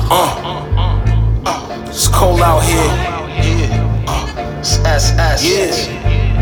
It's cold out here. It's SS. Yeah.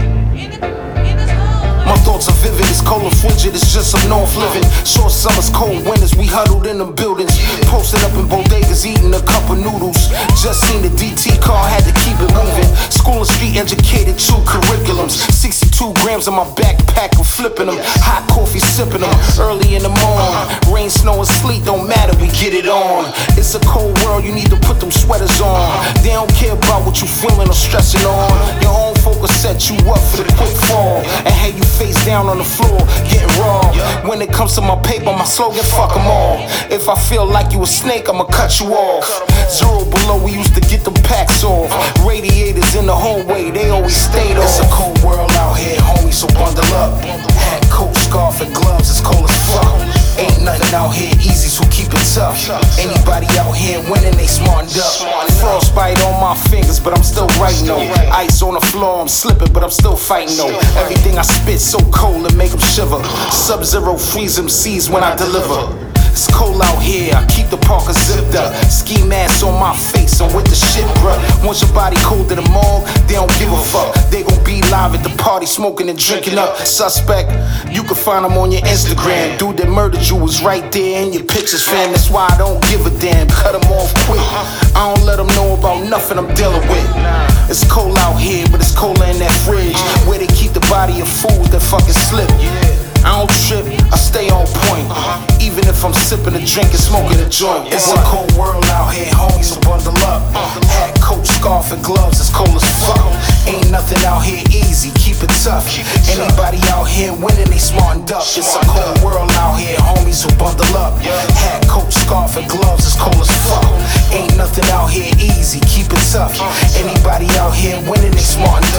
My thoughts are vivid, it's cold and frigid, it's just some north living. Short summers, cold winters, we huddled in them buildings. Posted up in bodegas, eating a cup of noodles. Just seen the DT car, had to keep it moving. School and street educated, 2 curriculums. 62 grams in my backpack, I'm flipping them. Hot coffee sipping them, early in the morning. Rain, snow, and sleet, don't matter, we get it on. It's a cold world, you need to put them sweaters on. They don't care about what you feeling or stressing on. Your own focus set you up for the quick fall. And hey, you face down on the floor, getting raw. When it comes to my paper, my slogan, fuck them all. If I feel like you a snake, I'ma cut you off. 0 below, we used to get them packs off. Radiators in the hallway, they always stayed off. It's a cold world out here, homie, so bundle up. Hat, coat, scarf, and gloves, it's cold as fuck. Ain't nothing out here easy, so keep it tough. Anybody out here winning, they smartened up. Frostbite on my fingers, but I'm still writing though. Ice on the floor, I'm slipping, but I'm still fighting though. Everything I spit so cold it make them shiver. Sub-zero freeze them seas when I deliver. It's cold out here, I keep the Parker zipped up. Ski mask on my face, I'm with the shit, bruh. Once your body cold to the mall, they don't give a fuck. They gon' be live at the party, smoking and drinking up. Suspect, you can find them on your Instagram. Dude that murdered you was right there in your pictures, fam. That's why I don't give a damn, cut them off quick. I don't let them know about nothing I'm dealing with. It's cold out here, but it's colder in that fridge, where they keep the body of food that fucking slip. I don't trip, I stay on point. Even if I'm sipping a drink and smoking a joint. It's a cold world out here, homies, so bundle up. Hat, coat, scarf, and gloves, it's cold as fuck. Ain't nothing out here easy, keep it tough. Anybody out here winning, they smartened up. It's a cold world out here, homies, so bundle up. Hat, coat, scarf, and gloves, it's cold as fuck. Ain't nothing out here easy, keep it tough. Anybody out here winning, they smartened